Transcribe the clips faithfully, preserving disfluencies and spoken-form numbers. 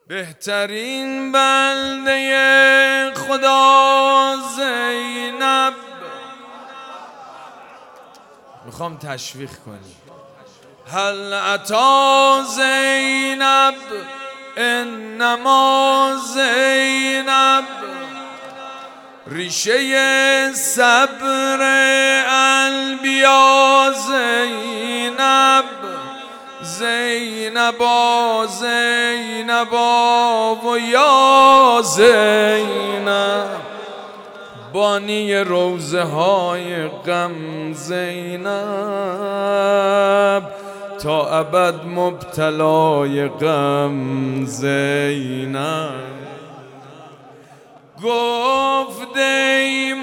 بهترین بنده خدا زینب. میخوام تشویق کنی. هل اتا زینب انما زینب ریشه صبر انبیا زینب. زینبا زینبا و یا زینب بانی روزه های غم زینب تا ابد مبتلای غم زینب. گفت ای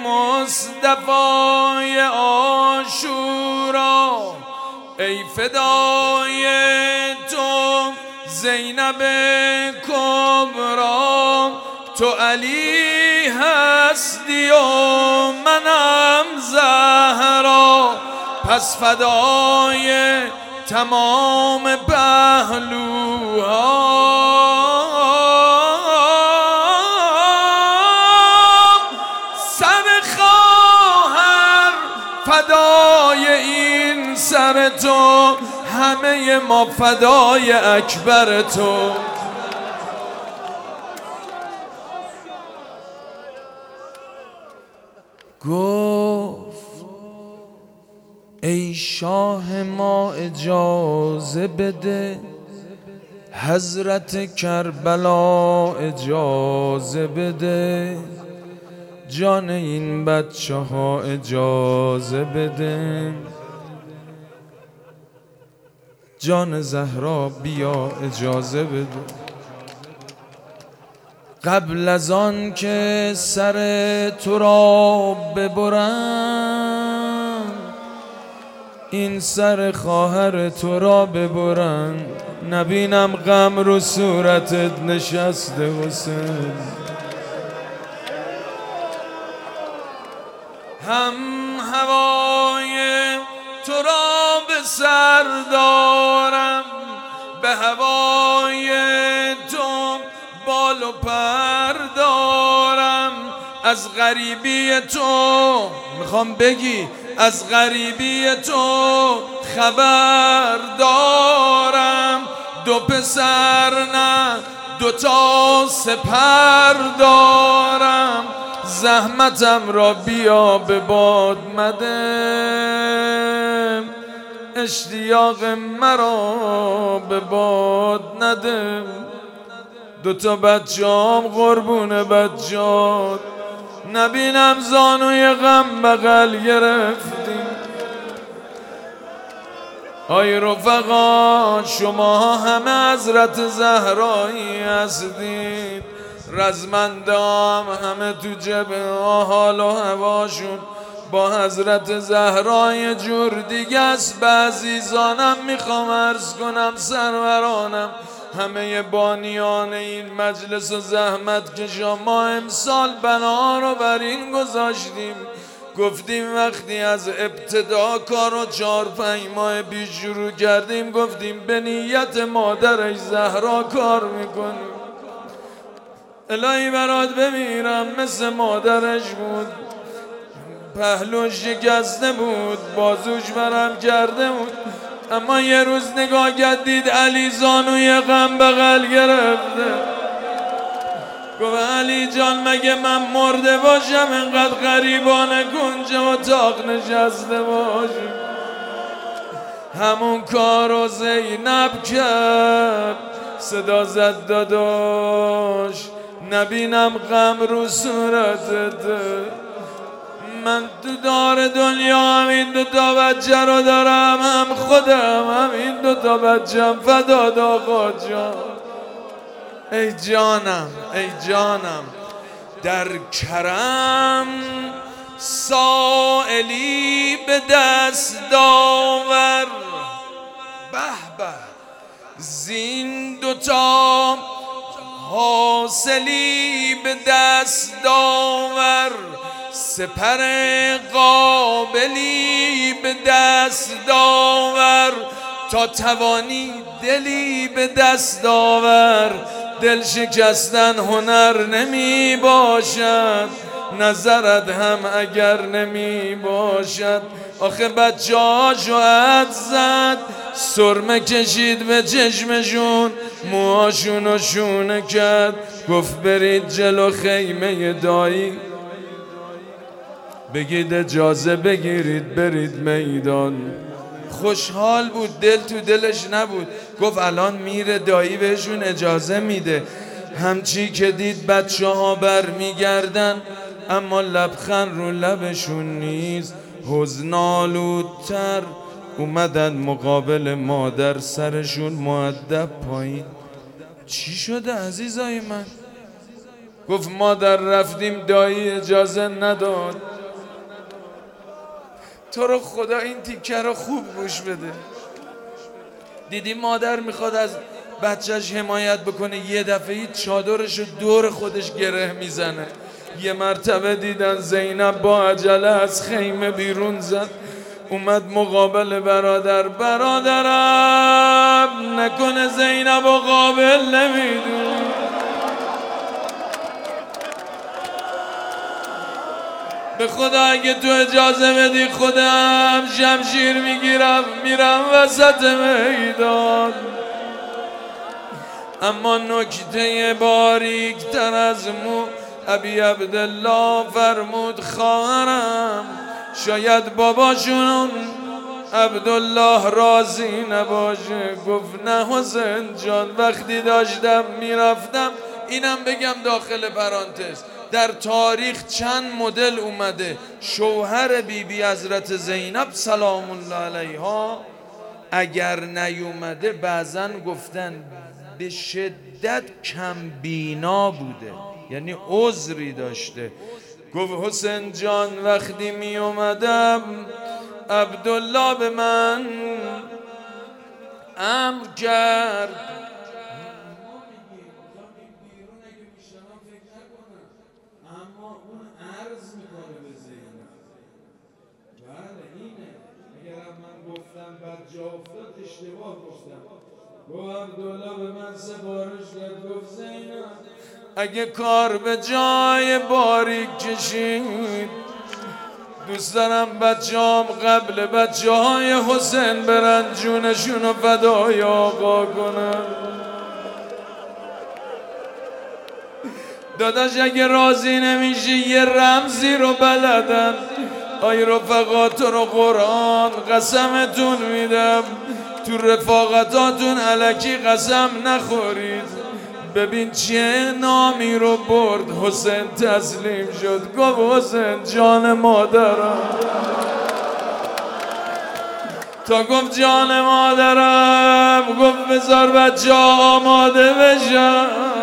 مصطفی عاشورا ای فدای تو زینب کبرا تو علی هستی و منم زهرا پس فدای تمام پهلوها سر خواهر فدای این سر تو همه ما فدای اکبر تو. گفت ای شاه ما اجازه بده حضرت کربلا اجازه بده جان این بچه ها اجازه بده جان زهرا بیا اجازه بده قبل از آن که سر تو را ببرن این سر خواهر تو را ببرن نبینم غم رو صورتت نشسته حسین. هم هوای تو را به سر دارم به هوای تو بال و پر دارم از غریبی تو میخوام بگی از غریبی تو خبر دارم دو پسر نه دو تا سپر دارم زحمتم را بیا به باد مده اشتیاق مرا به باد نده دو تا بچه‌ام قربون بچه‌ات نبینم زانوی غم بغل گرفتی. آی رفقا شما همه حضرت زهرایی هستید رزمنده هم همه تو جبه ها حال و هواشون با حضرت زهرای جور دیگه است. به عزیزانم میخوام عرض کنم سرورانم همه بانیان این مجلس و زحمت که شما امسال بنا رو بر این گذاشتیم گفتیم وقتی از ابتدا کار و چهار پنج ماه پیش شروع کردیم گفتیم به نیت مادرش زهرا کار میکنیم الهی برات بمیرم مثل مادرش بود پهلوش شکسته بود بازوش برم کرده بود اما یه روز نگاه کرد دید علی زانوی غم بغل گرفته گفت علی جان مگه من مرده باشم اینقدر غریبانه کنجه و تاق نشسته باشم. همون کارو زینب کرد صدا زد داداش نبینم غم رو صورتت من تو دار دنیا هم این دو تا بچه رو دارم هم خودم هم این دو تا بچم فداد آقا جان. ای جانم ای جانم در کرم سائلی به دست داور به به زین دوتا حاصلی به دست داور سپر قابلی به دست داور تا توانی دلی به دست آور دل شکستن هنر نمی باشد، نظرت هم اگر نمی باشد. آخه بچه هاشو حد زد، سرمه کشید به چشمشون، موهاشونو شونه کرد، گفت برید جلو خیمه دایی، بگید اجازه بگیرید برید میدان. خوشحال بود، دل تو دلش نبود. گفت الان میره دایی بهشون اجازه میده. همچی که دید بچه ها بر میگردن، اما لبخند رو لبشون نیست. حزن‌آلودتر اومدن مقابل مادر، سرشون مؤدب پایین. چی شده عزیزای من؟ گفت مادر رفتیم دایی اجازه نداد. تو رو خدا این تیکه رو خوب گوش بده. دیدی مادر میخواد از بچهش حمایت بکنه، یه دفعه چادرش رو دور خودش گره میزنه. یه مرتبه دیدن زینب با عجله از خیمه بیرون زد، اومد مقابل برادر. برادرم نکنه زینب و قابل نمیدونی، به خدا اگه تو اجازه بدی خودم شمشیر میگیرم میرم وسط میدان. اما نکته باریک تر از مو ابی عبدالله فرمود خواهرم، شاید باباشون عبدالله راضی نباشه. گفت نه حسین جان، وقتی داشتم میرفتم، اینم بگم داخل پرانتز، در تاریخ چند مدل اومده شوهر بی بی حضرت زینب سلام الله علیها اگر نیومده بعضن گفتن به شدت کم بینا بوده، یعنی عذری داشته. گفت حسین جان وقتی می اومدم عبدالله به من امر کرد، اما اون عرض میکنه به زینب. بله اینه، اگر من گفتم بعد جا افتاد اشتباه گفتم. گفت عبدالله به من سفارش کرد، گفت زینب اگه کار به جای باریک کشید، دوست دارم بچه‌ام قبل بچه های حسین برن جونشون رو فدای آقا کنن. داداش اگه راضی نمیشی یه رمزی رو بلدن. آی رفقا تو رو قرآن قسمتون میدم، تو رفاقتاتون الکی قسم نخورید. ببین چه نامی رو برد، حسین تسلیم شد. گفت حسین جان مادرم، تا گفت جان مادرم گفت بذار بچه آماده بشن.